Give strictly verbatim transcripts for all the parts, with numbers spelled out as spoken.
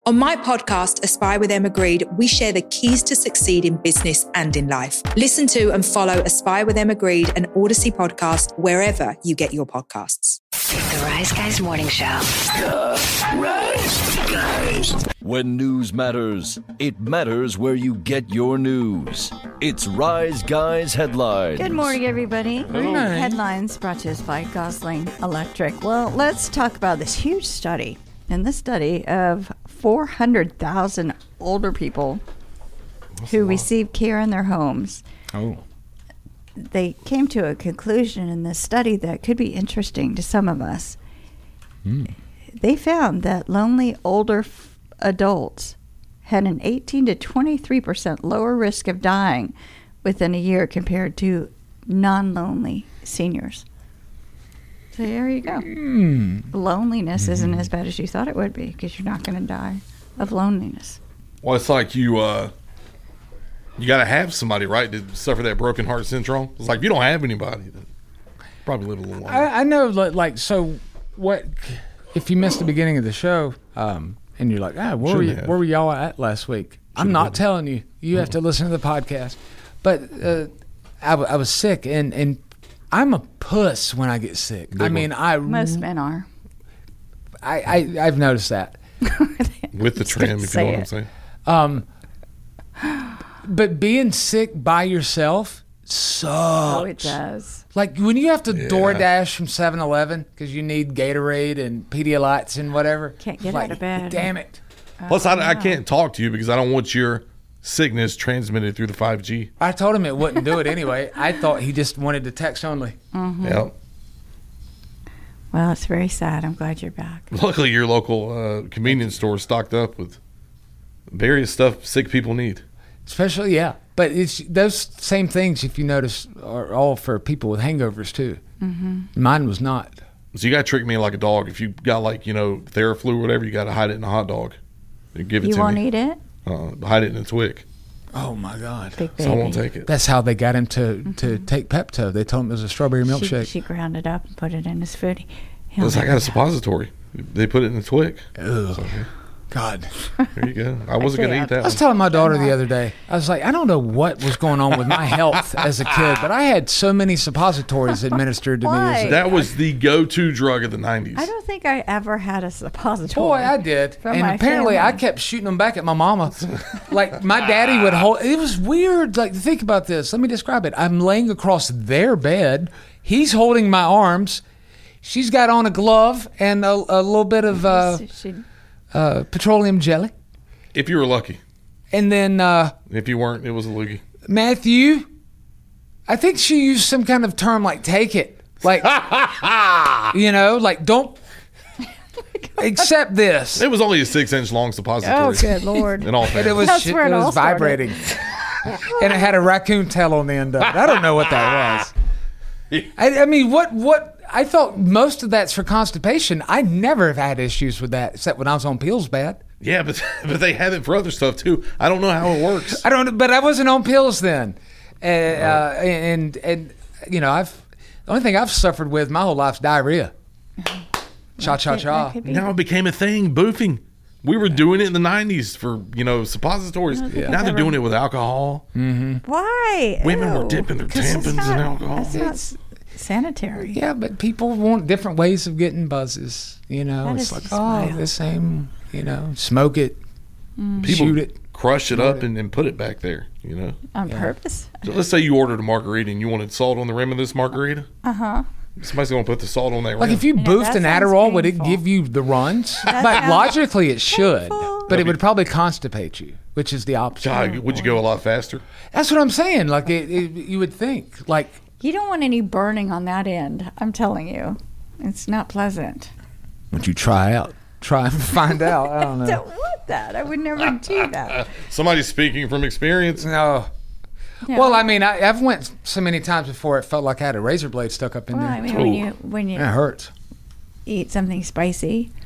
On my podcast, Aspire with Emma Grede, we share the keys to succeed in business and in life. Listen to and follow Aspire with Emma Grede and Odyssey podcast wherever you get your podcasts. The Rise Guys Morning Show. The Rise Guys. When news matters, it matters where you get your news. It's Rise Guys Headlines. Good morning, everybody. Good morning. Headlines brought to us by Gosling Electric. Well, let's talk about this huge study. In this study of four hundred thousand older people That's who receive care in their homes, oh. they came to a conclusion in this study that could be interesting to some of us. Mm. They found that lonely older f- adults had an eighteen to twenty-three percent lower risk of dying within a year compared to non-lonely seniors. So there you go. Mm. Loneliness mm-hmm. isn't as bad as you thought it would be because you're not going to die of loneliness. Well, it's like you uh, you got to have somebody, right, to suffer that broken heart syndrome. It's like if you don't have anybody, then probably live a little longer. I, I know, like, so what if you missed the beginning of the show um, and you're like, ah, where were, you, where were y'all at last week? Shouldn't I'm not telling you. You mm-hmm. have to listen to the podcast. But uh, I, w- I was sick, and, and I'm a puss when I get sick. Big I mean, one. I most men are. I, I I've noticed that with the trim, if you know what I'm saying. Um, but being sick by yourself sucks. Oh, it does. Like when you have to yeah. DoorDash from seven eleven because you need Gatorade and Pedialytes and whatever. Can't get like, out of bed. Damn it. Oh, Plus, I, I can't talk to you because I don't want your sickness transmitted through the five G. I told him it wouldn't do it anyway. I thought he just wanted to text only. Mm-hmm. Yep. Well, it's very sad. I'm glad you're back. Luckily, your local uh, convenience store is stocked up with various stuff sick people need. Especially, yeah. But it's those same things, if you notice, are all for people with hangovers, too. Mm-hmm. Mine was not. So you got to trick me like a dog. If you got, like, you know, Theraflu or whatever, you got to hide it in a hot dog. And give it you to won't me. eat it? Uh, hide it in a Twix. Oh, my God. Big baby. So I won't take it. That's how they got him to, mm-hmm. to take Pepto. They told him it was a strawberry milkshake. She, she ground it up and put it in his food. Plus, I got a suppository. They put it in a Twix. Ugh. So, God. There you go. I wasn't going to eat that. I was one. telling my daughter the other day, I was like, I don't know what was going on with my health as a kid, but I had so many suppositories administered to Why? me. As a, that was the go-to drug of the nineties. I don't think I ever had a suppository. Boy, I did. From and my apparently family. I kept shooting them back at my mama. Like my daddy would hold, it was weird. Like think about this. Let me describe it. I'm laying across their bed. He's holding my arms. She's got on a glove and a, a little bit of uh, uh, petroleum jelly. If you were lucky. And then... Uh, if you weren't, it was a loogie. Matthew, I think she used some kind of term like take it. Like, you know, like don't accept this. It was only a six-inch long suppository. Oh, good Lord. In all fairness. It was, That's it where it all was vibrating. And it had a raccoon tail on the end of it. I don't know what that was. I, I mean, what what... I thought most of that's for constipation. I never have had issues with that, except when I was on pills bad. Yeah, but but they have it for other stuff too. I don't know how it works. I don't, but I wasn't on pills then, uh, uh, and and you know, I've the only thing I've suffered with my whole life's diarrhea. Cha cha cha. Now it became a thing. Boofing. We were doing it in the nineties for, you know, suppositories. Yeah. Now they're doing it with alcohol. Mm-hmm. Why? Women Ew. were dipping their tampons in alcohol. That's not sanitary. Yeah, but people want different ways of getting buzzes. You know, that it's like, oh, wild. the same, you know, smoke it, mm. people shoot it. Crush it up and, and put it back there, you know. On yeah. purpose? So let's say you ordered a margarita and you wanted salt on the rim of this margarita. Uh-huh. Somebody's going to put the salt on that rim. Like if you Yeah, boofed that an sounds Adderall, would it painful. give you the runs? That But sounds logically it should. painful. But it would probably constipate you, which is the opposite. God, would you go a lot faster? That's what I'm saying. Like it, it, you would think. Like You don't want any burning on that end, I'm telling you. It's not pleasant. Would you try out? Try and find out. I don't know. I don't want that. I would never do that. Somebody's speaking from experience. No. Yeah. Well, I mean, I, I've went so many times before it felt like I had a razor blade stuck up in Well, there. I mean, when you when you It hurts. eat something spicy,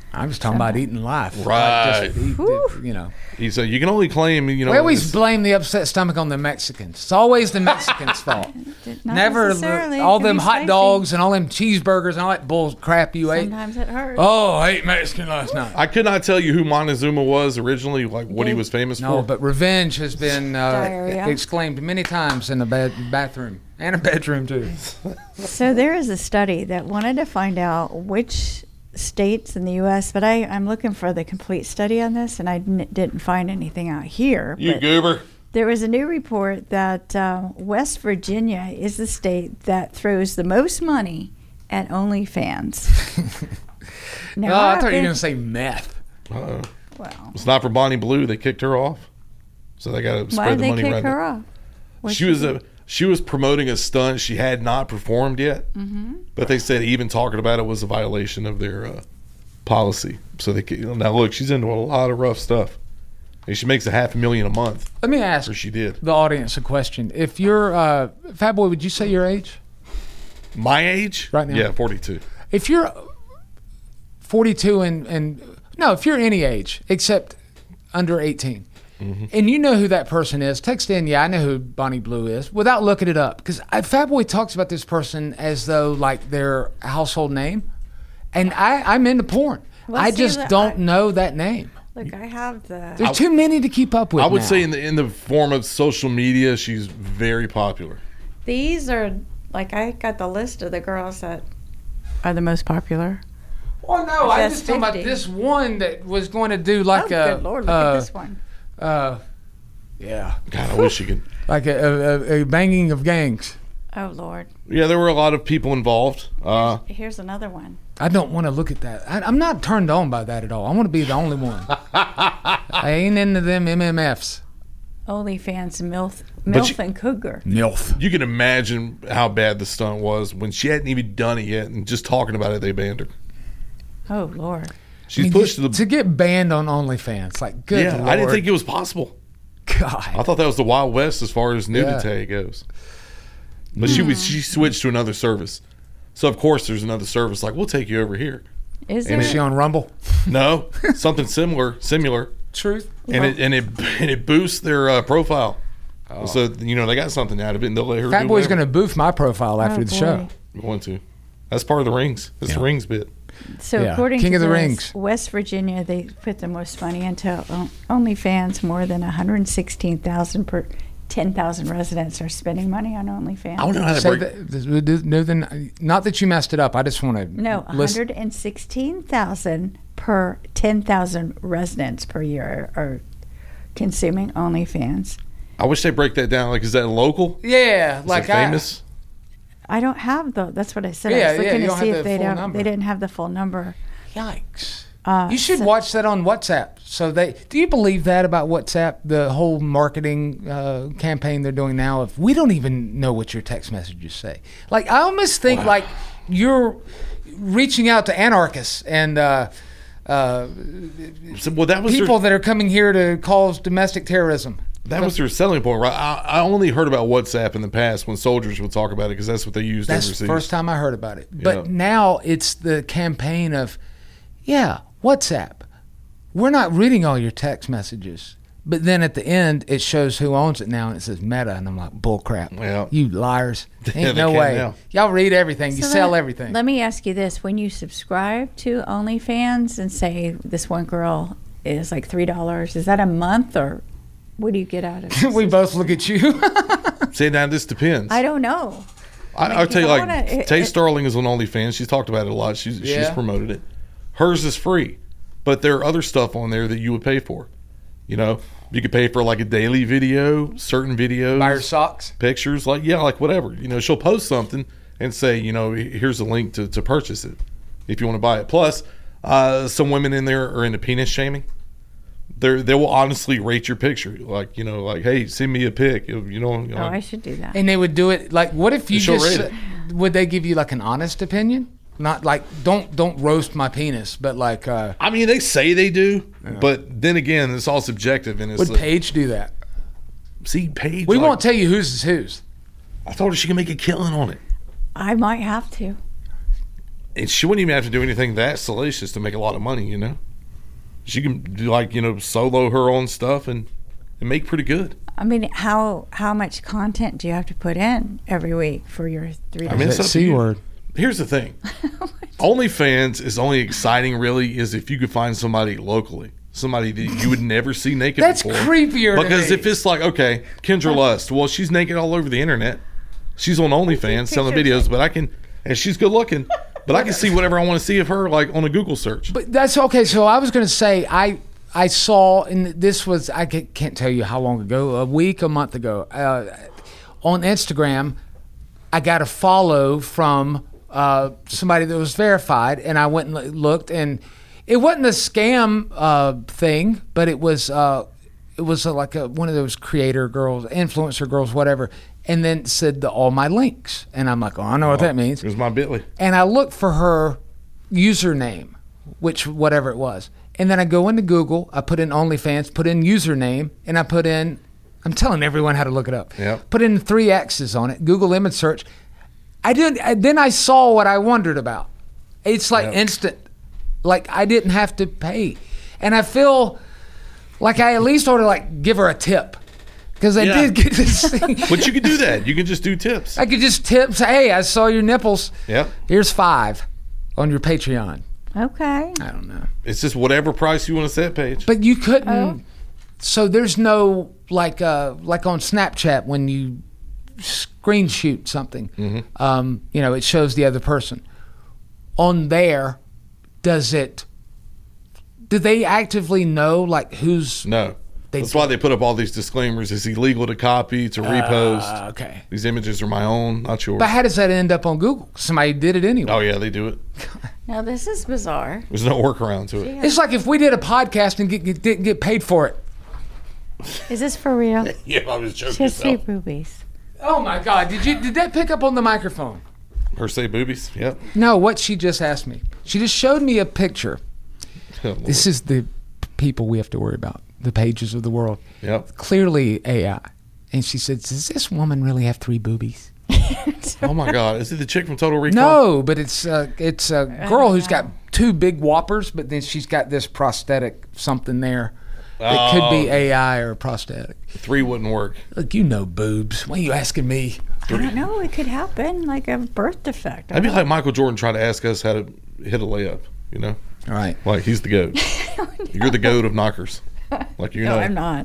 I was talking about eating life. Right. Like just eat the, you know. He said, you can only claim, you know. We always blame the upset stomach on the Mexicans. It's always the Mexicans' fault. Not Never necessarily. all It could them be hot spicy. dogs and all them cheeseburgers and all that bull crap you ate. Sometimes it hurts. Oh, I ate Mexican last night. I could not tell you who Montezuma was originally, like what he was famous No, for. but revenge has been uh, Diarrhea. exclaimed many times in the bed, bathroom and a bedroom too. So there is a study that wanted to find out which states in the U S, but I, I'm looking for the complete study on this, and I n- didn't find anything out here. You but goober. there was a new report that uh, West Virginia is the state that throws the most money at OnlyFans. Now, Oh, I I've thought you were been- going to say meth. Uh-oh. Well, It's not for Bonnie Blue. They kicked her off. So they got to why spread did the they money kick around. her off? What'd She was a she was promoting a stunt she had not performed yet, mm-hmm. but they said even talking about it was a violation of their uh, policy. So they could, now look, she's into a lot of rough stuff, and she makes a half a million a month. Let me ask Or she did. the audience a question. If you're, uh, Fat Boy, would you say your age? My age, Right now? yeah, forty-two. If you're forty-two and, and no, if you're any age except under eighteen, Mm-hmm. and you know who that person is, text in, yeah, I know who Bonnie Blue is, without looking it up. Because Fat Boy talks about this person as though like their household name. And I, I'm into porn. Well, I see, just the- don't I- know that name. Look, I have the. There's too many to keep up with I would now. say in the in the form of social media, she's very popular. These are like I got the list of the girls that are the most popular. Well, no, I That's just talking about fifty. this one that was going to do like oh, a. good Lord, look uh, at this one. Uh, yeah, God, I wish you could. like a, a, a banging of gangs. Oh Lord. Yeah, there were a lot of people involved. Uh, Here's another one. I don't want to look at that. I, I'm not turned on by that at all. I want to be the only one. I ain't into them M M Fs. OnlyFans MILF, But MILF you- and Cougar. MILF. you can imagine how bad the stunt was when she hadn't even done it yet, and just talking about it, they banned her. Oh Lord. She's I mean, pushed to, to the. to get banned on OnlyFans, like good yeah, Lord. I didn't think it was possible. God. I thought that was the Wild West as far as nudity goes. But she was she switched to another service. So of course there's another service like we'll take you over here. Is And there? Is she on Rumble? No, something similar, similar, Truth. and it and it and it boosts their uh, profile. So you know they got something out of it, and they'll let her. Fat do Boy's whatever. going to boof my profile after Oh, the boy. show. Want to. That's part of the rings. It's the Yeah. rings bit. So Yeah. according King to of the this, Rings. West Virginia, they put the most money into on- OnlyFans. More than one hundred sixteen thousand per ten thousand residents are spending money on OnlyFans. I don't know how to Say break. that, no, then, not that you messed it up. I just want to No, one hundred sixteen thousand per ten thousand residents per year are consuming OnlyFans. I wish they break that down. Like, is that local? Yeah, Is like it I, famous? I don't have the. That's what I said. Yeah, I was yeah, looking you to don't see have if the they full don't. number. They didn't have the full number. Yikes. Uh, You should so- watch that on WhatsApp. So they do you believe that about WhatsApp? The whole marketing uh, campaign they're doing now. If we don't even know what your text messages say, like I almost think like you're reaching out to anarchists and uh, uh, So, well, that was people their, that are coming here to cause domestic terrorism. that was their selling point, right? I, I only heard about WhatsApp in the past when soldiers would talk about it because that's what they used That's overseas. the first time I heard about it. But Yeah. now it's the campaign of, yeah, WhatsApp. We're not reading all your text messages. But then at the end, it shows who owns it now, and it says Meta. And I'm like, bull crap. Yeah. You liars. Yeah, Ain't they no can way. now. Y'all read everything. You So sell let- everything. Let me ask you this: when you subscribe to OnlyFans and say this one girl is like three dollars, is that a month or what do you get out of it? we both look at you. Say now, this depends. I don't know. I, mean, I'll tell you, if I like, wanna- it- Tay it- Starling is on OnlyFans. She's talked about it a lot. She's she's Yeah. promoted it. Hers is free, but there are other stuff on there that you would pay for. You know, you could pay for like a daily video, certain videos, Buy your socks. pictures, like yeah, like whatever. You know, she'll post something and say, you know, here's a link to, to purchase it if you want to buy it. Plus, uh, some women in there are into penis shaming. They they will honestly rate your picture, like you know, like hey, send me a pic. You know, you know, Oh, I should do that. And they would do it like, what if you She'll just, rate would they give you like an honest opinion? Not like, don't don't roast my penis, but like, uh, I mean, they say they do, but then again, it's all subjective. And it's would like, Paige do that? see, Paige. We like, won't tell you whose is whose. I told her she can make a killing on it. I might have to. and she wouldn't even have to do anything that salacious to make a lot of money, you know? She can do, like, you know, solo her own stuff and, and make pretty good. I mean, how how much content do you have to put in every week for your three I mean, That C word. Here's the thing. OnlyFans is only exciting, really, is if you could find somebody locally. Somebody that you would never see naked That's before. creepier to Because me. if it's like, okay, Kendra Lust, well, she's naked all over the internet. She's on OnlyFans selling videos, but I can, and she's good looking, but I can see whatever I want to see of her, like on a Google search. But that's okay. So I was going to say, I I saw, and this was, I ca- can't tell you how long ago, a week, a month ago, uh, on Instagram, I got a follow from uh, somebody that was verified, and I went and lo- looked, and it wasn't a scam uh, thing, but it was uh, it was uh, like a, one of those creator girls, influencer girls, whatever, and then it said the, all my links, and I'm like, oh, I know what that means. It was my Bitly. And I looked for her username, which whatever it was. And then I go into Google, I put in OnlyFans, put in username, and I put in, I'm telling everyone how to look it up. Yep. Put in three X's on it, Google image search. I didn't, I, then I saw what I wondered about. It's like Yep. instant. Like I didn't have to pay. And I feel like I at least ought to like give her a tip. Because I Yeah. did get to see. But you could do that. You can just do tips. I could just tip, say, hey, I saw your nipples. Yep. Here's five on your Patreon. Okay. I don't know. It's just whatever price you want to set, Paige. But you couldn't. Oh. So there's no like uh like on Snapchat when you screen shoot something, Mm-hmm. um, you know, it shows the other person. On there, does it? Do they actively know like who's? No. They That's why they put up all these disclaimers. It's illegal to copy, to repost. Uh, okay. These images are my own, not yours. But how does that end up on Google? Somebody did it anyway. Oh, yeah, they do it. Now this is bizarre. There's no workaround to it. It's like if we did a podcast and get, get, didn't get paid for it. Is this for real? Yeah, I was joking. She has three Yourself. boobies. Oh my God! Did you did that pick up on the microphone? Her say boobies? Yep. No, what she just asked me. She just showed me a picture. Oh, This is the people we have to worry about, the pages of the world. Yep. Clearly A I. And she said, does this woman really have three boobies? Oh, my God. Is it the chick from Total Recall? No, but it's uh, it's a girl who's got two big whoppers, but then she's got this prosthetic something there. It could be A I or prosthetic. Three wouldn't work. Look, you know boobs. Why are you asking me? I don't know. It could happen, like a birth defect. That'd be like Michael Jordan trying to ask us how to hit a layup, you know? All right. Like, he's the GOAT. You're the GOAT of knockers. Like, you No, know. I'm not.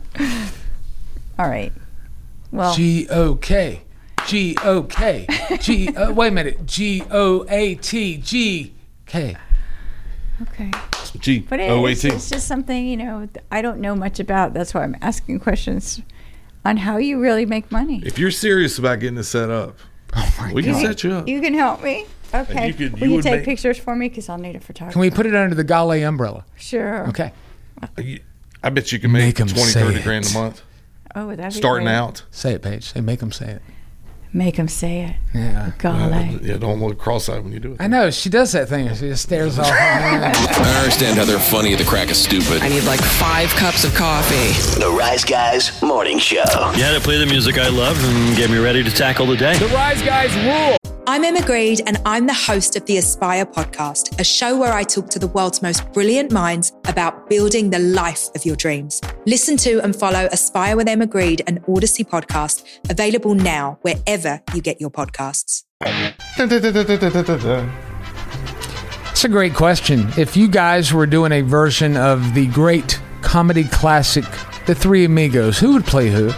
All right. Well, G O K. G O K. G O wait a minute. G O A T G K. okay. G But it O A is, T. it's just something, you know, I don't know much about. That's why I'm asking questions on how you really make money. If you're serious about getting this set up, we can set you up. You can help me? Okay. you could- Will you you would take make- pictures for me? Because I'll need a photographer. Can we put it under the Gale umbrella? Sure. Okay. I bet you can make, Make 'em twenty, say thirty it. grand a month. Oh, that'd be Starting great. out. Say it, Paige. Say, make them say it. Make them say it. Yeah. Golly. Yeah, don't look cross-eyed when you do it. I know. She does that thing. She just stares off. I understand how they're funny at the crack of stupid. I need like five cups of coffee. The Rise Guys Morning Show. Yeah, to play the music I love and get me ready to tackle the day. The Rise Guys rule. I'm Emma Greed, and I'm the host of the Aspire podcast, a show where I talk to the world's most brilliant minds about building the life of your dreams. Listen to and follow Aspire with Emma Greed, an Odyssey podcast, available now wherever you get your podcasts. It's a great question. If you guys were doing a version of the great comedy classic, The Three Amigos, who would play who?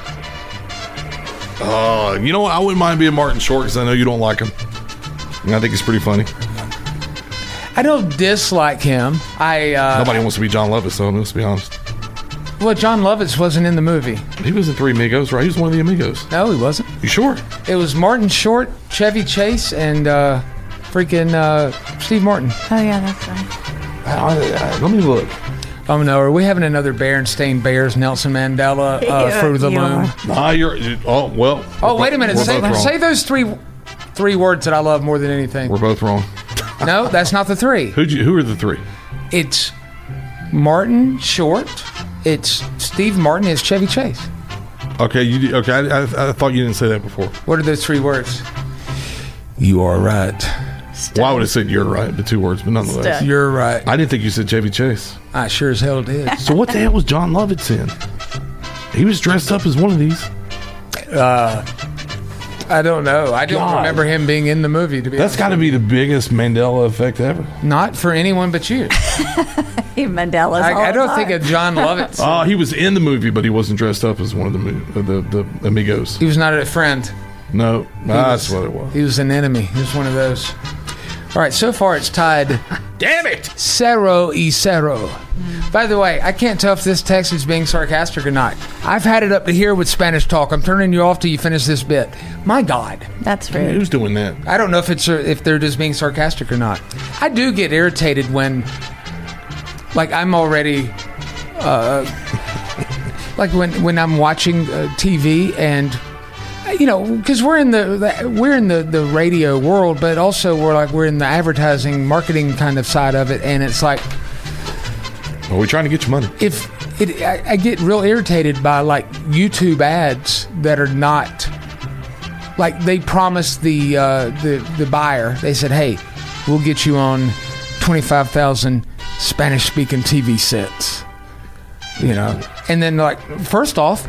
Uh, you know what? I wouldn't mind being Martin Short because I know you don't like him. And I think he's pretty funny. I don't dislike him. I uh, Nobody wants to be John Lovitz, though, let's be honest. well, John Lovitz wasn't in the movie. He was in Three Amigos, right? He was one of the Amigos. No, he wasn't. You sure? It was Martin Short, Chevy Chase, and uh, freaking uh, Steve Martin. Oh, yeah, that's right. Uh, let me look. Oh no, are we having another Berenstain Bears Nelson Mandela uh, Yeah, Fruit of the you Loom? are. Nah, you're. you- Oh, well. Oh, we're wait a bo- minute. We're Say, both wrong. say those three three words that I love more than anything. We're both wrong. No, that's not the three. Who'd you, who are the three? It's Martin Short. It's Steve Martin. It's Chevy Chase. Okay, you. did- Okay, I, I, I thought you didn't say that before. What are those three words? You are right. Well, I would have said you're right, the two words, but nonetheless. Stuck. You're right. I didn't think you said Chevy Chase. I sure as hell did. So what the hell was John Lovitz in? He was dressed up as one of these. Uh, I don't know. I don't God. remember him being in the movie, to be That's honest got to with be the biggest Mandela effect ever. you. Not for anyone but you. Mandela's all I, I don't the think time. of John Lovitz. Oh, he was in the movie, but he wasn't dressed up as one of the mo- uh, the, the amigos. He was not a friend. No, that's what it was. He was an enemy. He was one of those. All right, so far it's tied. Damn it! Cero y cero. By the way, I can't tell if this text is being sarcastic or not. I've had it up to here with Spanish talk. I'm turning you off till you finish this bit. My God. That's Hey, rude. who's doing that? I don't know if it's if they're just being sarcastic or not. I do get irritated when, like, I'm already, uh, like when when I'm watching uh, T V and, you know, because we're in the, the we're in the, the radio world, but also we're like we're in the advertising marketing kind of side of it, and it's like Are we trying to get you money? if it, I, I get real irritated by like YouTube ads that are not like they promised the uh, the the buyer. They said, "Hey, we'll get you on twenty-five thousand Spanish-speaking T V sets," you know, and then like first off,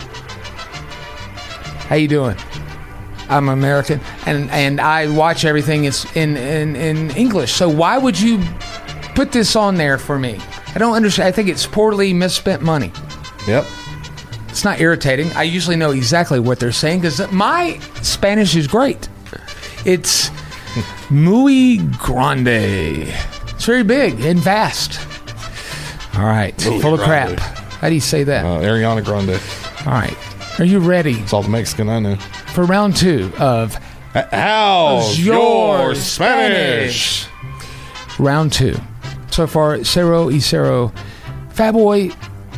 how you doing? I'm American, and and I watch everything it's in, in in English. So why would you put this on there for me? I don't understand. I think it's poorly misspent money. Yep. It's not irritating. I usually know exactly what they're saying because my Spanish is great. It's muy grande. It's very big and vast. All right. Muy Full of crap. grande. How do you say that? Uh, Ariana Grande. All right. Are you ready It's all the Mexican I know. for round two of How's your Spanish? Round two. So far, cero y cero. Fat Boy,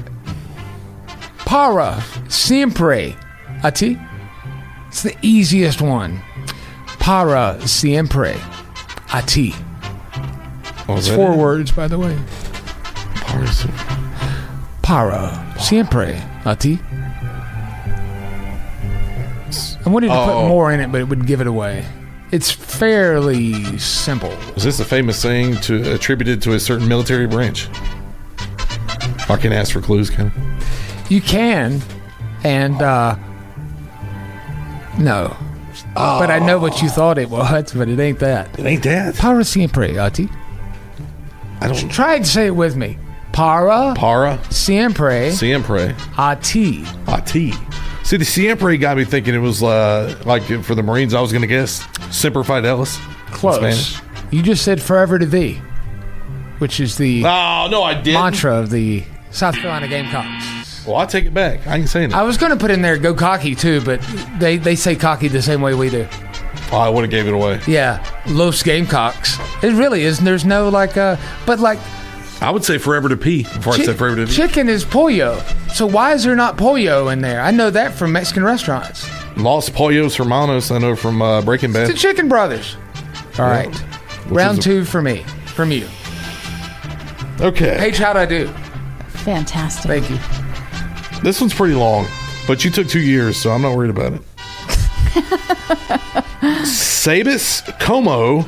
para siempre a ti. It's the easiest one. Para siempre a ti. Oh, It's is that four it? words, by the way. Parson. Para siempre a ti. I wanted to put Oh. more in it, but it would give it away. It's fairly simple. Is this a famous saying to attributed to a certain military branch? I can ask for clues, can I? You can, and uh, no, but I know what you thought it was, but it ain't that. It ain't that. Para siempre a ti. I don't. Try and say it with me. Para Para siempre siempre a ti. a ti. See, the siempre got me thinking it was uh, like for the Marines. I was going to guess Semper Fidelis. in Close. Spanish. You just said forever to thee, which is the Oh no, I didn't. mantra of the South Carolina Gamecocks. Well, I take it back. I ain't saying it. I was going to put in there go cocky too, but they, they say cocky the same way we do. Oh, I would have gave it away. Yeah, Los Gamecocks. It really is. There's no like, uh, but like I would say forever to pee before I chi- said forever to pee. chicken is pollo. So why is there not pollo in there? I know that from Mexican restaurants. Los Pollos Hermanos, I know from uh, Breaking Bad. The Chicken Brothers. All right, Which round is a- two for me, from you. Okay. Paige, how'd I do? Fantastic. Thank you. This one's pretty long, but you took two years, so I'm not worried about it. Sabis como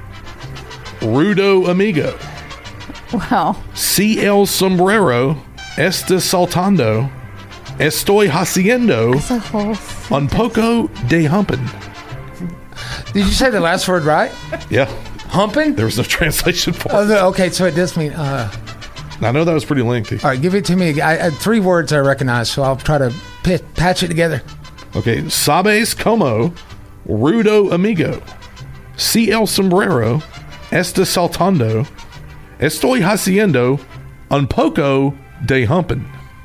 rudo amigo. Wow. Si el sombrero está saltando, estoy haciendo That's a whole. un poco de humping. Did you say the last word right? Yeah, Humping? there was no translation for Oh, it. the- okay, so it does mean. Uh, I know that was pretty lengthy. all right, give it to me. I, I, three words I recognize, so I'll try to pit, patch it together. Okay, sabes como rudo amigo. Si el sombrero está saltando, estoy haciendo un poco de humping.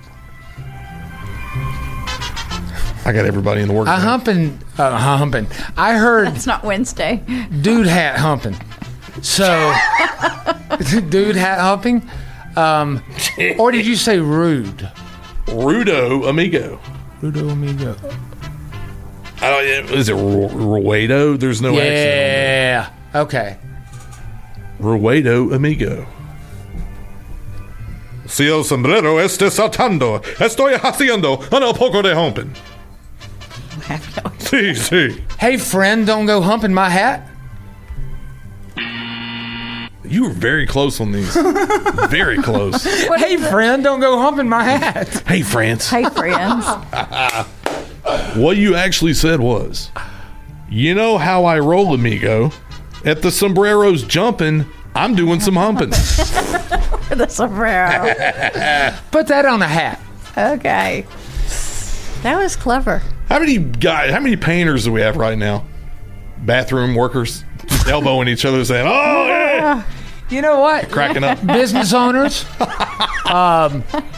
I got everybody in the work. I humping, uh, humping. I heard It's not Wednesday. dude hat humping. So, dude hat humping. Um, or did you say rude? Rudo amigo. Rudo amigo. I don't, is it Ru- Ruedo? There's no accent. Yeah. Okay. Ruedo amigo. Si el sombrero está saltando, estoy haciendo un poco de humping. Sí, sí. Hey, friend, don't go humping my hat. You were very close on these. Very close. Hey, friend, don't go humping my hat. Hey, friends. Hey, friends. What you actually said was, you know how I roll, amigo. At the sombreros jumping, I'm doing some humping. The sombrero. Put that on a hat. Okay. That was clever. How many guys, how many painters do we have right now? Bathroom workers elbowing each other saying, oh, yeah. You know what? Cracking up. Business owners. um,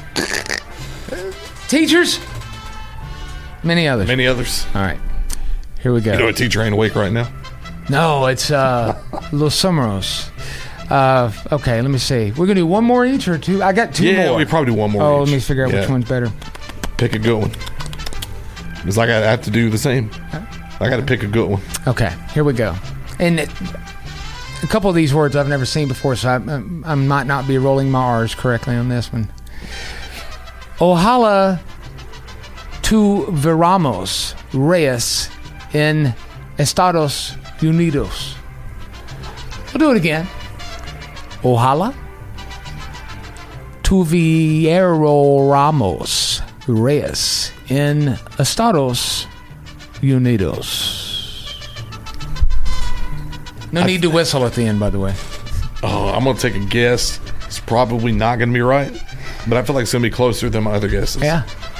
teachers. Many others. Many others. All right. Here we go. You know a teacher ain't awake right now? No, it's uh, Los Sombreros. Uh, okay, let me see. We're going to do one more each or two? I got two yeah, more. Yeah, we probably do one more Oh, each. let me figure out yeah. which one's better. Pick a good one. It's like I have to do the same. I got to pick a good one. Okay, here we go. And it, a couple of these words I've never seen before, so I, I might not be rolling my R's correctly on this one. Ojalá tuviéramos reyes en Estados Unidos. I'll do it again. Ojalá tuviéramos reyes en Estados Unidos. No need to whistle at the end, by the way. Oh, I'm going to take a guess. It's probably not going to be right, but I feel like it's going to be closer than my other guesses. Yeah.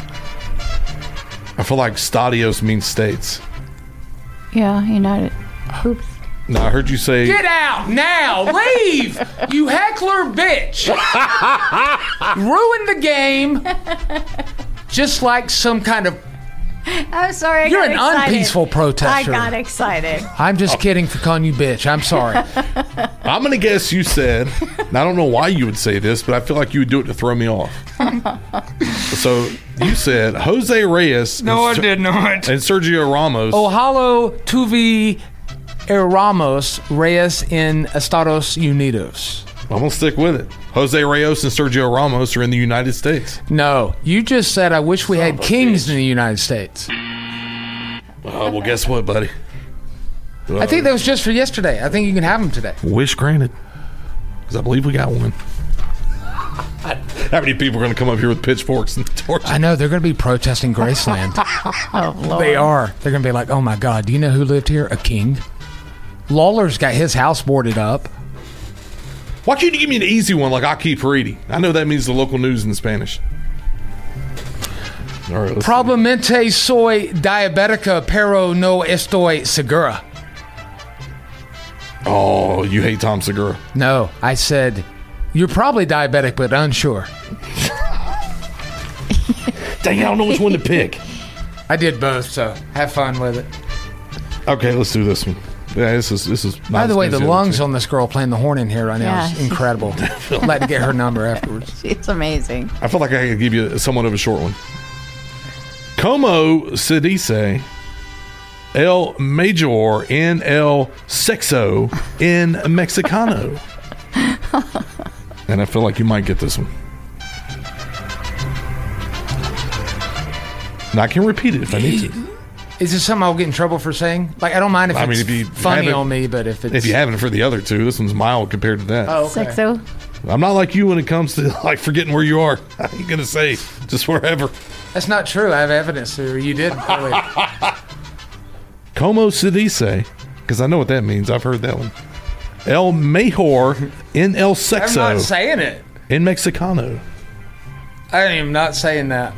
I feel like stadios means states. Yeah, United. Oops. No, I heard you say... Get out now! Leave! You heckler bitch! Ruin the game just like some kind of... I'm sorry. I You're got an excited. unpeaceful protester. I got excited. I'm just kidding for calling you bitch. I'm sorry. I'm going to guess you said, and I don't know why you would say this, but I feel like you would do it to throw me off. So you said Jose Reyes. No, I Ser- did not. And Sergio Ramos. Ojalá tuviéramos reyes en Estados Unidos. I'm going to stick with it. Jose Reyes and Sergio Ramos are in the United States. No, you just said I wish we had kings in the United States. Uh, well, guess what, buddy? Uh, I think that was just for yesterday. I think you can have them today. Wish granted. Because I believe we got one. How many people are going to come up here with pitchforks and torches? I know. They're going to be protesting Graceland. Oh, Lord. They are. They're going to be like, oh, my God, do you know who lived here? A king. Lawler's got his house boarded up. Why can't you give me an easy one like Aquí Paridi? I know that means the local news in Spanish. All right, Probablemente soy diabética, pero no estoy segura. Oh, you hate Tom Segura. No, I said, you're probably diabetic, but unsure. Dang, I don't know which one to pick. I did both, so have fun with it. Okay, let's do this one. Yeah, this is this is. By the way, the lungs on this girl playing the horn in here right now Yeah. is incredible. I'd like to get her number afterwards. It's amazing. I feel like I could give you somewhat of a short one. Como se dice el mayor en el sexo en Mexicano? And I feel like you might get this one. And I can repeat it if I need to. Is this something I'll get in trouble for saying? Like, I don't mind if I it's mean, if you funny haven't- on me, but if it's... If you haven't for the other two, this one's mild compared to that. Oh, okay. Sexo. I'm not like you when it comes to like forgetting where you are. I ain't gonna say just wherever. That's not true. I have evidence. Or you did earlier. Como se dice, because I know what that means. I've heard that one. El mejor en el I'm sexo not saying it. en Mexicano. I am not saying that.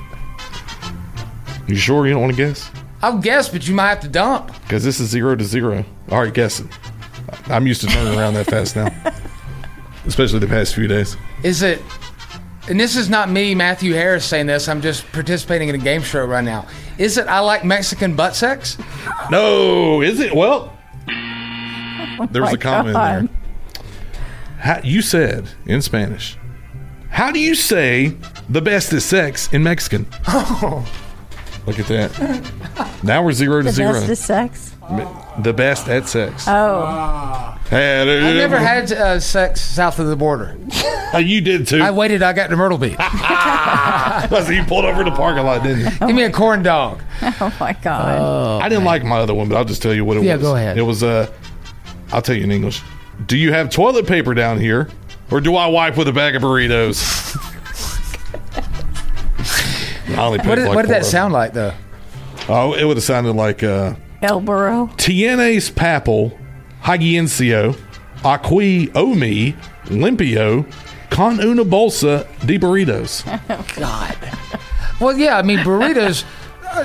You sure you don't want to guess? I'll guess, but you might have to dump. Because this is zero to zero. All right, guess it. I'm used to turning around that fast now, especially the past few days. Is it... And this is not me, Matthew Harris, saying this. I'm just participating in a game show right now. Is it I like Mexican butt sex? No, is it? Well, there was my a comment God. in there. How, you said in Spanish, how do you say the best is sex in Mexican? Oh. Look at that. Now we're zero to The zero. best is sex. The best at sex. Oh. Hey, I've never had uh, sex south of the border. Uh, you did too. I waited. I got to Myrtle Beach. So you pulled over to the parking lot, didn't you? Give me a corn dog. Oh my God. I didn't like my other one, but I'll just tell you what it Yeah, was. go ahead. It was, uh, I'll tell you in English. Do you have toilet paper down here, or do I wipe with a bag of burritos? I only what did, like what did that sound like, though? Oh, it would have sounded like uh, El Burro. Tienes papel, higiencia, aquí omi, limpio, con una bolsa de burritos. Oh, God. Well, yeah, I mean, burritos... Uh,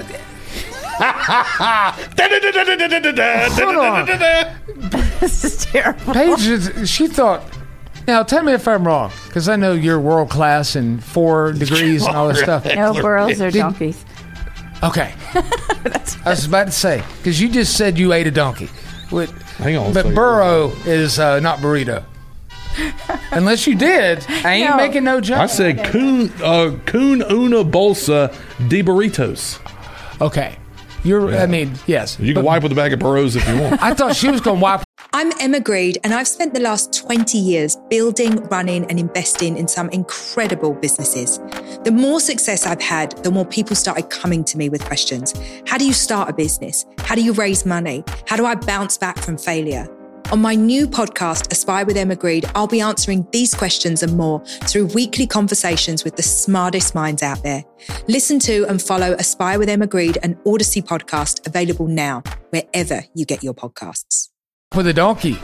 Hold on. This is terrible. Paige, she thought... Now, tell me if I'm wrong, because I know you're world class and four degrees and all this stuff. No, burros are Did, donkeys. Okay. I was about to say, because you just said you ate a donkey. With, Hang on. But burro is uh, not burrito. Unless you did. I ain't No. making no joke. I said kun, uh, kun una bolsa de burritos. Okay. You're, Yeah. I mean, yes. You can but wipe with a bag of burros if you want. I thought she was going to wipe. I'm Emma Greed, and I've spent the last twenty years building, running, and investing in some incredible businesses. The more success I've had, the more people started coming to me with questions. How do you start a business? How do you raise money? How do I bounce back from failure? On my new podcast, Aspire with Emma Greed, I'll be answering these questions and more through weekly conversations with the smartest minds out there. Listen to and follow Aspire with Emma Greed, an Odyssey podcast available now, wherever you get your podcasts. With a donkey.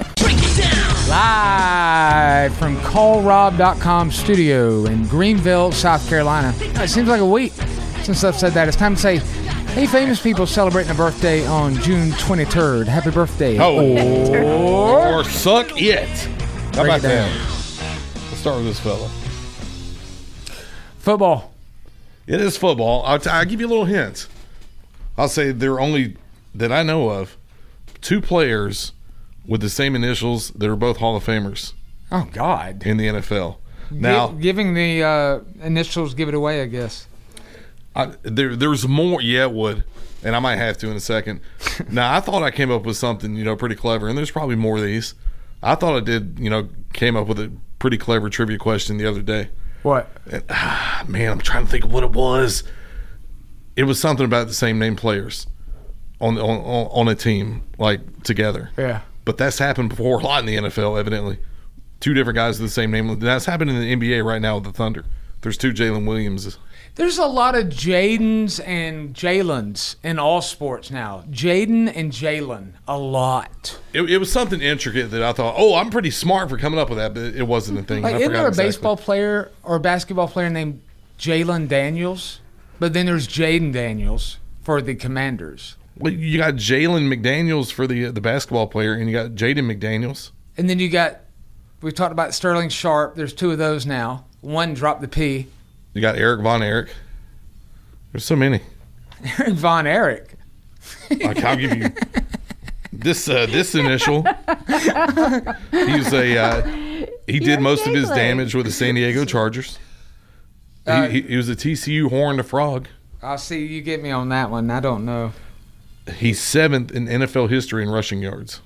Live from call rob dot com studio in Greenville, South Carolina. It seems like a week since I've said that. It's time to say, hey, famous people celebrating a birthday on June twenty-third. Happy birthday. Oh, or suck it. How about Break it down. that? Let's start with this fella. Football. It is football. I'll, t- I'll give you a little hint. I'll say there are only, that I know of, two players with the same initials that are both Hall of Famers Oh, God. in the N F L. Now, Gi- giving the uh, initials give it away, I guess. I, there, there's more. Yeah, it would. And I might have to in a second. Now, I thought I came up with something, you know, pretty clever. And there's probably more of these. I thought I did, you know, came up with a pretty clever trivia question the other day. What? And, ah, man, I'm trying to think of what it was. It was something about the same name players on on on a team, like, together. Yeah. But that's happened before a lot in the N F L, evidently. Two different guys with the same name. That's happening in the N B A right now with the Thunder. There's two Jalen Williams. There's a lot of Jadens and Jalens in all sports now. Jaden and Jalen, a lot. It, it was something intricate that I thought, oh, I'm pretty smart for coming up with that, but it wasn't a thing. Like, I isn't forgot there a exactly. baseball player or a basketball player named Jalen Daniels? But then there's Jaden Daniels for the Commanders. Well, you got Jalen McDaniels for the the basketball player, and you got Jaden McDaniels. And then you got, we talked about Sterling Sharp. There's two of those now. One dropped the P. You got Eric Von Erich. There's so many. Eric Von Erich. Like, I'll give you this uh, this initial. He's a uh, he did most of his damage with the San Diego Chargers. Uh, he, he, he was a T C U Horned Frog. I'll see you get me on that one. I don't know. He's seventh in N F L history in rushing yards.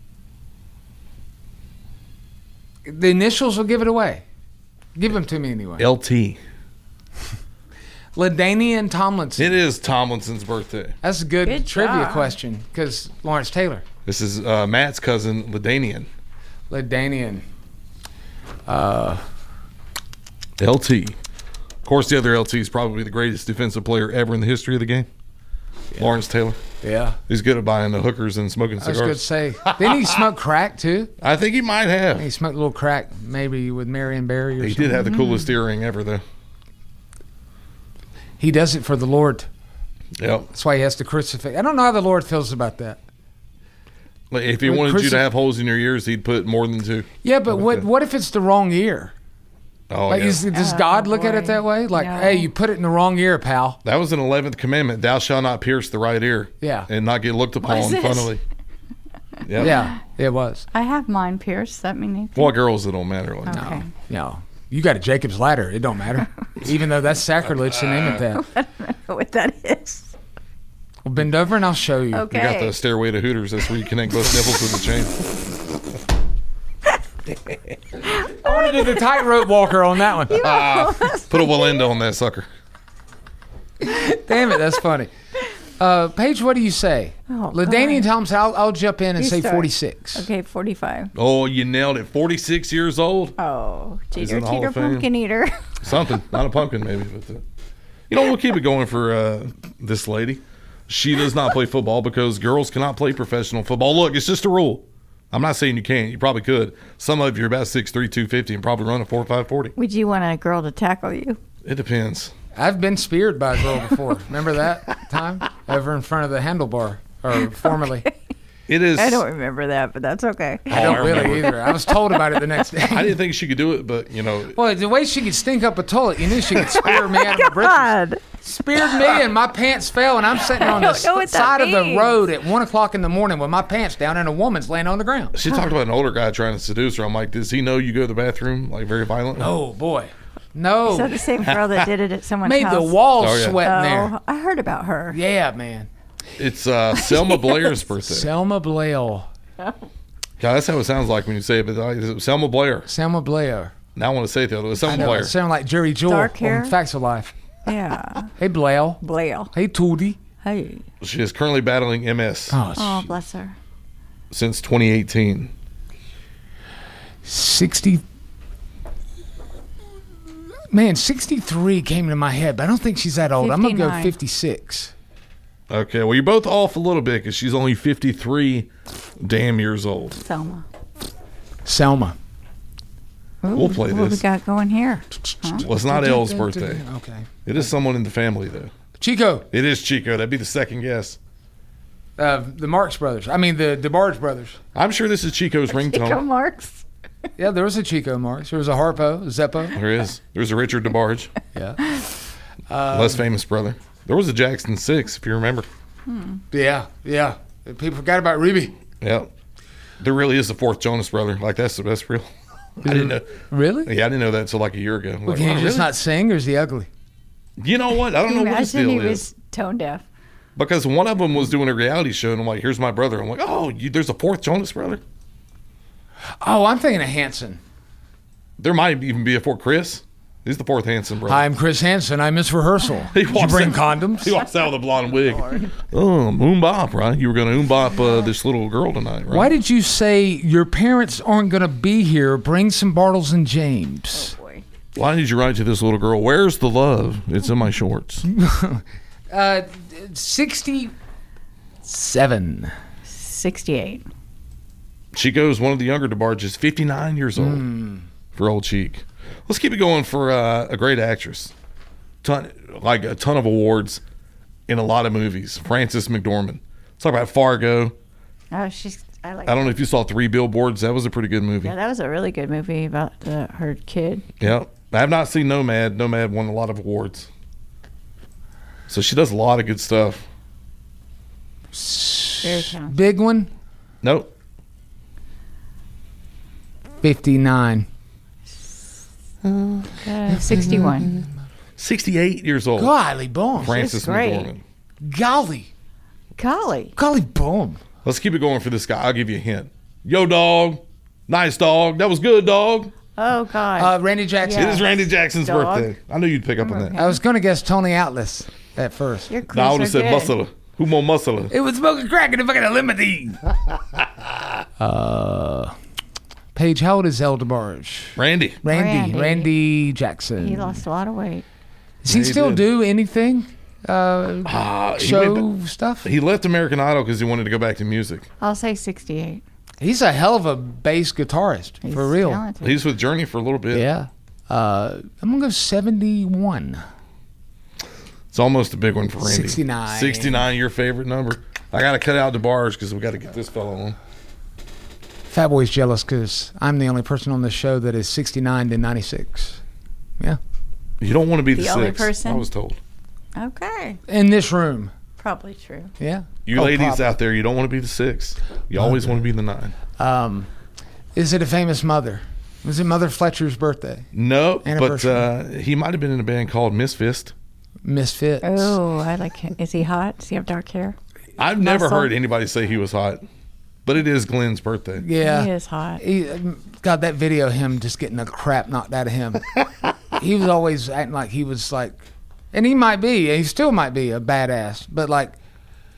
The initials will give it away. Give them to me anyway. L T. LaDainian Tomlinson. It is Tomlinson's birthday. That's a good, Good trivia job. question because Lawrence Taylor. This is uh, Matt's cousin, LaDainian. LaDainian. Uh, L T. Of course, the other L T is probably the greatest defensive player ever in the history of the game. Yeah. Lawrence Taylor. Yeah. He's good at buying the hookers and smoking I was cigars. going to say. Didn't he smoke crack, too? I think he might have. He smoked a little crack, maybe with Marion Barry or He something. did have the coolest earring ever, though. He does it for the Lord. Yep. That's why he has to crucifix. I don't know how the Lord feels about that. Like, if he With wanted you crucif- to have holes in your ears, he'd put more than two. Yeah, but Like what that. what if it's the wrong ear? Oh, Like, yeah. is, does Oh, God look at it boy. that way? Like, No. hey, you put it in the wrong ear, pal. That was an eleventh commandment. Thou shalt not pierce the right ear. Yeah. And not get looked upon Was it? funnily. Yep. Yeah, it was. I have mine pierced. That mean anything? Well, girls, it don't matter. Like that. Okay. No. You got a Jacob's ladder. It don't matter. Even though that's sacrilege to name it that. I don't know what that is. Well, bend over and I'll show you. Okay. You got the Stairway to Hooters. That's where you connect both nipples with the chain. I want to do the tightrope walker on that one. Ah, put a Walenda on that sucker. Damn it, that's funny. Uh, Paige, what do you say? Oh, LaDainian God. Thomas, I'll, I'll jump in and You say start. forty-six. Okay, forty-five. Oh, you nailed it. forty-six years old. Oh, He's cheater, in the Hall cheater, of Fame. pumpkin eater. Something, not a pumpkin, maybe, but uh, you know, we'll keep it going for uh, this lady. She does not play football because girls cannot play professional football. Look, it's just a rule. I'm not saying you can't. You probably could. Some of you are about six three, two fifty and probably run a four five forty. Would you want a girl to tackle you? It depends. I've been speared by a girl before. Remember that time? Over in front of the handlebar, or formerly. It is. I don't remember that, but that's okay. I don't really either. I was told about it the next day. I didn't think she could do it, but, you know. Well, the way she could stink up a toilet, you knew she could spear me out of my britches. God. Speared me, and my pants fell, and I'm sitting on the don't know what that side of the means. road at one o'clock in the morning with my pants down, and a woman's laying on the ground. She talked about an older guy trying to seduce her. I'm like, does he know you go to the bathroom, like, very violently? Oh, boy. No. Is that the same girl that did it at someone's Made house? the walls Oh, yeah. sweat in Oh, there. I heard about her. Yeah, man. It's uh, Selma Blair's birthday. Selma Blair. God, that's how it sounds like when you say it, but uh, it's Selma Blair. Selma Blair. Now I want to say it the other way. I Selma know, Blair. it sounded like Jerry Jewell Dark hair? on Facts of Life. Yeah. Hey, Blair. Blair. Hey, Tootie. Hey. She is currently battling M S Oh, Oh, sh- bless her. since twenty eighteen. sixty. Man, sixty-three came to my head, but I don't think she's that old. I'm going to go fifty-nine. fifty-six. Okay, well, you're both off a little bit because she's only fifty-three damn years old. Selma. Selma. Ooh, We'll play what this. we got going here? Huh? Well, it's not Elle's birthday. Okay. It is someone in the family, though. Chico. It is Chico. That'd be the second guess. Uh, the Marx brothers. I mean, the DeBarge brothers. I'm sure this is Chico's Chico ringtone. Marks. Yeah, there was a Chico Marx. There was a Harpo, a Zeppo. There is. There's a Richard DeBarge, Yeah. less famous brother. There was a Jackson Six, if you remember. Yeah, yeah. People forgot about Ruby. Yeah. There really is a fourth Jonas brother. Like, that's that's real. I didn't know. Really? Yeah, I didn't know that until like a year ago. Well, Like, can oh, he just really? not sing, or is he ugly? You know what? I don't know what his Imagine deal he is. was tone deaf. Because one of them was doing a reality show, and I'm like, here's my brother. I'm like, oh, you, there's a fourth Jonas brother? Oh, I'm thinking of Hanson. There might even be a fourth Chris. He's the fourth Hanson brother. Hi, I'm Chris Hansen. I miss rehearsal. He Did you walks bring in- condoms? He walks out with a blonde wig. Oh, oombop, right? You were going to oombop uh, this little girl tonight, right? Why did you say your parents aren't going to be here? Bring some Bartles and James. Boy. Why did you write to this little girl? Where's the love? It's in my shorts. Uh, sixty-seven. sixty-eight. Chico's one of the younger DeBarges, fifty-nine years old Mm. for old Cheek. Let's keep it going for uh, a great actress. Ton, like a ton of awards in a lot of movies. Frances McDormand. Let's talk about Fargo. Oh, she's. I like. I don't know if you saw Three Billboards. That was a pretty good movie. Yeah, that was a really good movie about uh, her kid. Yeah. I have not seen Nomad. Nomad won a lot of awards. So she does a lot of good stuff. Very talented. Big one. Nope. fifty-nine. Uh, sixty-one. sixty-eight years old. Golly boom. Frances great. McDormand. Golly. Golly. Golly boom. Let's keep it going for this guy. I'll give you a hint. Yo, dog. Nice dog. That was good, dog. Oh God. Uh, Randy Jackson. It is Randy Jackson's Dog. birthday. I knew you'd pick up on that. I was going to guess Tony Atlas at first. Your clues No, I would are have said good. muscle. Who more muscle? It was smoking crack in the fucking limousine. uh, Paige, how old is El DeBarge? Randy. Randy. Randy. Randy Jackson. He lost a lot of weight. Does he Yeah, he still did. do anything? Uh, Uh, he, show went- stuff? he left American Idol because he wanted to go back to music. I'll say sixty-eight. He's a hell of a bass guitarist, He's for real. talented. He's with Journey for a little bit. Yeah. Uh, I'm going to go seventy-one. It's almost a big one for Randy. sixty-nine. sixty-nine, your favorite number. I got to cut out the bars because we got to get this fellow on. Fat Boy's jealous because I'm the only person on this show that is sixty-nine to ninety-six. Yeah. You don't want to be the, The six. only person? I was told. Okay. In this room. Probably true. Yeah. You Oh, ladies probably. out there, you don't want to be the six. You always want to be the nine. Um, is it a famous mother? Was it Mother Fletcher's birthday? No, but Anniversary. uh, he might have been in a band called Misfist. Misfits. Oh, I like him. Is he hot? Does he have dark hair? I've never Muscle? heard anybody say he was hot, but it is Glenn's birthday. Yeah. He is hot. He, God, that video of him just getting the crap knocked out of him. He was always acting like he was like, and he might be, he still might be a badass, but like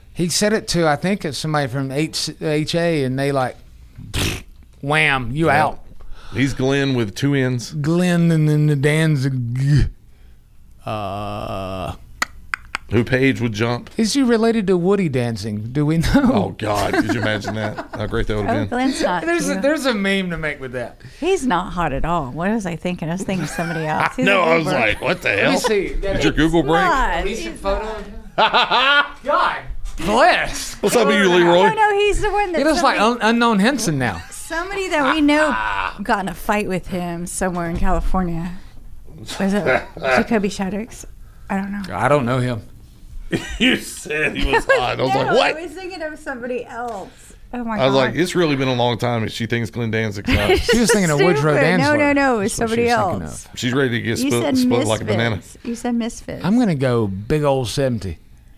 He said it to, I think, it's somebody from H A, and they like, wham, you yeah. out. He's Glenn with two N's. Glenn and then the Danzig. Uh, Who Paige would jump. Is he related to Woody Dancing? Do we know? Oh, God. Could you imagine that? How great that would have oh, been. Glenn's not there's, a, there's a meme to make with that. He's not hot at all. What was I thinking? I was thinking of somebody else. He's no, I was like, what the hell? Let me see. Did your Google break? A recent photo of him? God bless. What's up with you, Leroy? No, no, he's the one that. He looks like un- unknown Henson now. Somebody that we know got in a fight with him somewhere in California. Was it Jacoby Shaddix? I don't know. I don't know him. You said he was hot. I was no, like, what? I was thinking of somebody else. Oh my god. I was like, it's really been a long time that she thinks Glenn Danzig's hot. She was thinking of Woodrow Danzler. No, no, no. It was somebody she was else. She's ready to get split, split like a banana. You said Misfits. I'm going to go big old seventy.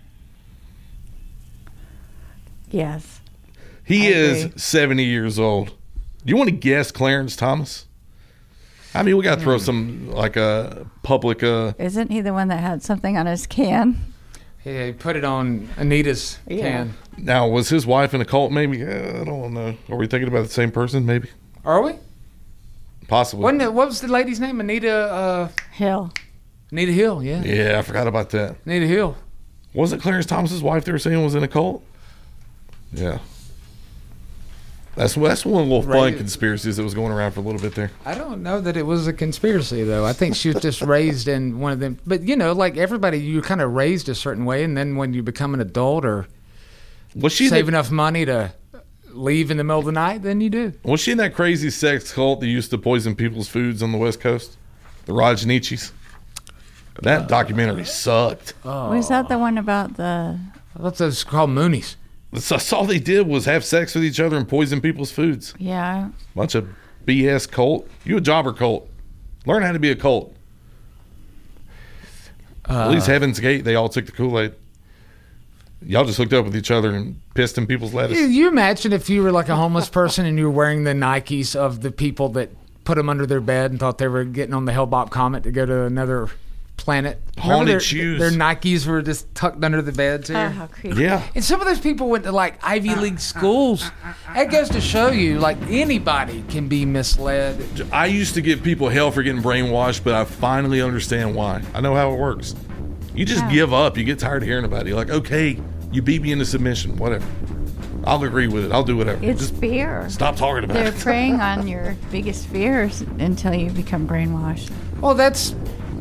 Yes. He I is agree. seventy years old. Do you want to guess Clarence Thomas? I mean, we got to throw some, like, a public... Uh, Isn't he the one that had something on his can? Yeah, he put it on Anita's Yeah. can. Now, was his wife in a cult, maybe? Uh, I don't know. Are we thinking about the same person, maybe? Are we? Possibly. Wasn't it, what was the lady's name? Anita... Uh, Hill. Anita Hill, yeah. Yeah, I forgot about that. Anita Hill. Wasn't Clarence Thomas's wife they were saying was in a cult? Yeah. That's that's one little fun Right. conspiracies that was going around for a little bit there. I don't know that it was a conspiracy, though. I think she was just raised in one of them. But, you know, like everybody, you're kind of raised a certain way, and then when you become an adult or Was she save the, enough money to leave in the middle of the night, then you do. Was she in that crazy sex cult that used to poison people's foods on the West Coast? The Rajneeshis? That documentary sucked. Oh. Was that the one about the... I thought that was called Moonies. That's all they did was have sex with each other and poison people's foods. Yeah. Bunch of B S cult. You a jobber cult. Learn how to be a cult. Uh, At least Heaven's Gate, they all took the Kool-Aid. Y'all just hooked up with each other and pissed in people's lettuce. You, you imagine if you were like a homeless person and you were wearing the Nikes of the people that put them under their bed and thought they were getting on the Hellbop Comet to go to another planet. Haunted their, shoes. Their Nikes were just tucked under the beds here. Oh, how creepy. Yeah. And some of those people went to like Ivy League schools. That goes to show you, like, anybody can be misled. I used to give people hell for getting brainwashed, but I finally understand why. I know how it works. You just Yeah. give up. You get tired of hearing about it. You're like, okay, you beat me into submission, whatever. I'll agree with it. I'll do whatever. It's just fear. stop talking about They're it. preying on your biggest fears until you become brainwashed. Well, that's...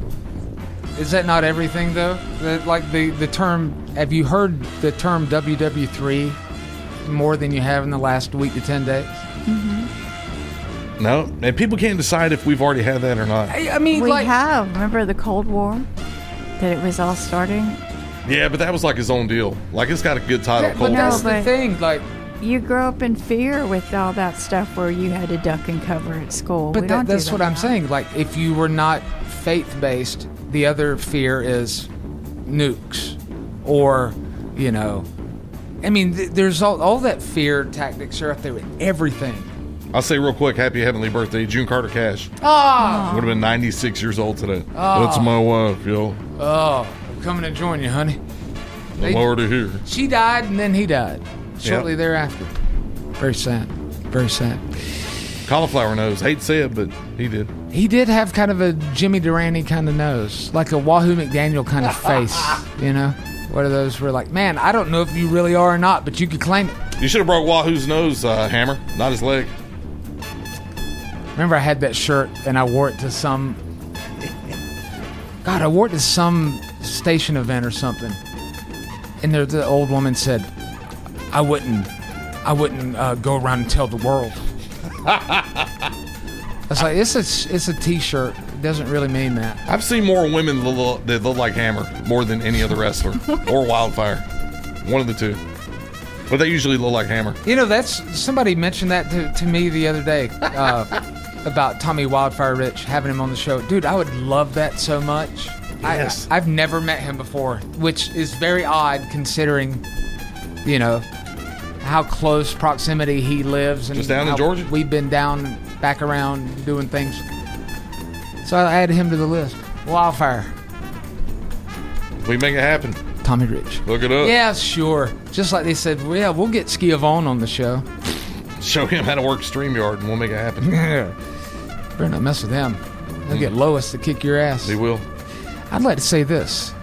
Is that not everything, though? That, like, the, the term... Have you heard the term W W three more than you have in the last week to ten days? Mm-hmm. No, and people can't decide if we've already had that or not. I, I mean, We like... have. Remember the Cold War? That it was all starting? Yeah, but that was like his own deal. Like, it's got a good title. Yeah, but Cold that's War. the thing, like... You grow up in fear with all that stuff where you had to duck and cover at school. But we that, don't do that's that what I'm now. saying. Like, if you were not faith-based, the other fear is nukes, or, you know, I mean, th- there's all, all that fear tactics are up there with everything. I'll say real quick, happy heavenly birthday, June Carter Cash. Oh, Would have been ninety-six years old today. Oh. That's my wife, yo. oh, I'm coming to join you, honey. I'm already here. She died, and then he died shortly Yep. thereafter. Very sad. Very sad. Cauliflower nose. Hate to say it, but he did. He did have kind of a Jimmy Durante kind of nose, like a Wahoo McDaniel kind of face, you know? One of those where, like, man, I don't know if you really are or not, but you could claim it. You should have broke Wahoo's nose, uh, Hammer, not his leg. Remember I had that shirt and I wore it to some... God, I wore it to some station event or something. And there, the old woman said, I wouldn't, I wouldn't uh, go around and tell the world. I was like, it's a, it's a t-shirt. It doesn't really mean that. I've seen more women that look, that look like Hammer more than any other wrestler or Wildfire. One of the two. But they usually look like Hammer. You know, that's somebody mentioned that to, to me the other day uh, about Tommy Wildfire Rich, having him on the show. Dude, I would love that so much. Yes. I, I've never met him before, which is very odd considering, you know, how close proximity he lives. And Just down in how Georgia? We've been down, back around, doing things. So I added him to the list. Wildfire. We make it happen. Tommy Rich. Look it up. Yeah, sure. Just like they said, well, yeah, we'll get Schiavone on the show. Show him how to work StreamYard and we'll make it happen. Yeah. Better not mess with them. They'll get Lois to kick your ass. They will. I'd like to say this.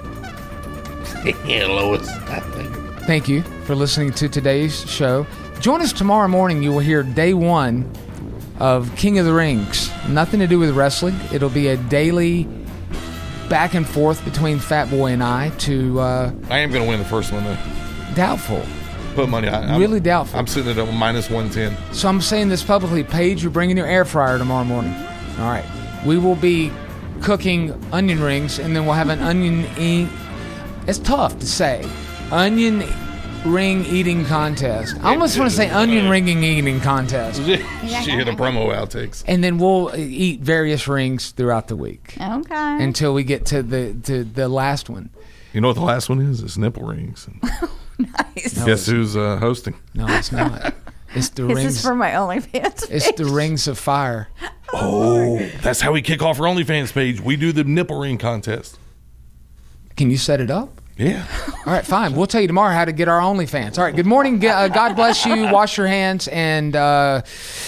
Yeah, Lois. Thank you for listening to today's show. Join us tomorrow morning. You will hear day one of King of the Rings. Nothing to do with wrestling. It'll be a daily back and forth between Fat Boy and I to... Uh, I am going to win the first one, though. Doubtful. Put money on it. Really doubtful. I'm sitting at a minus one ten. So I'm saying this publicly. Paige, you're bringing your air fryer tomorrow morning. All right. We will be cooking onion rings, and then we'll have an onion... E- it's tough to say. Onion ring eating contest. I almost want to say onion ringing eating contest. She hit a promo outtakes. And then we'll eat various rings throughout the week. Okay. Until we get to the to the last one. You know what the last one is? It's nipple rings. Nice. No, Guess who's uh, hosting? No, it's not. It's the This rings. is for my OnlyFans. It's the rings of fire. Oh, that's how we kick off our OnlyFans page. We do the nipple ring contest. Can you set it up? Yeah. All right, fine. We'll tell you tomorrow how to get our OnlyFans. All right, good morning. G- uh, God bless you. Wash your hands. And uh,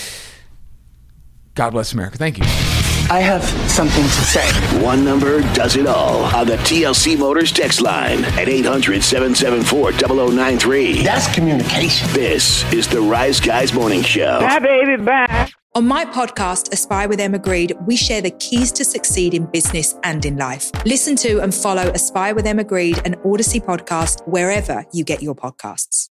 God bless America. Thank you. I have something to say. One number does it all on the T L C Motors text line at eight hundred, seven seven four, zero zero nine three. That's communication. This is the Rise Guys Morning Show. Bye, baby, bye. On my podcast, Aspire with Emma Greed, we share the keys to succeed in business and in life. Listen to and follow Aspire with Emma Greed and Odyssey podcast wherever you get your podcasts.